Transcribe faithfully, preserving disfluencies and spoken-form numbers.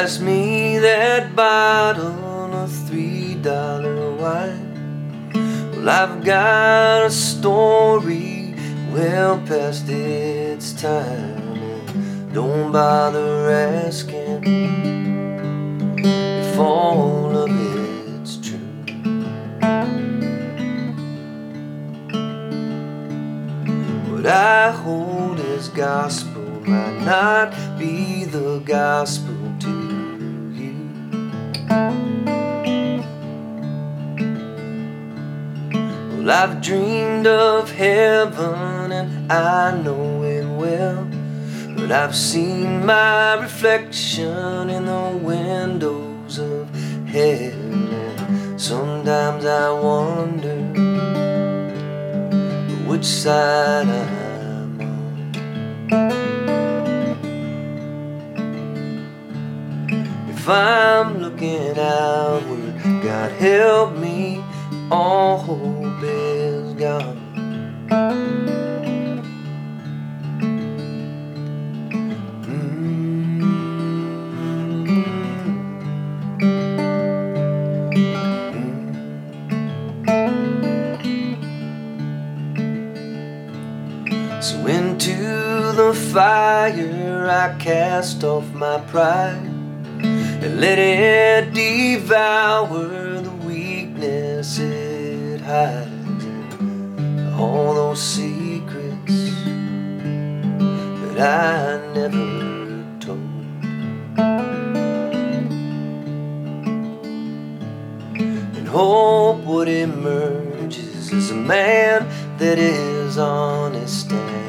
pass me that bottle of three dollar wine. Well, I've got a story well past its time, and don't bother asking if all of it's true. What I hold as gospel might not be the gospel to you. Well, I've dreamed of heaven and I know it well, but I've seen my reflection in the windows of hell, and sometimes I wonder which side I'm on. If I'm looking outward, God help me, all hope is gone. So into the fire I cast off my pride, and let it devour the weakness it hides, and all those secrets that I never told. And hope what emerges is a man that is honest and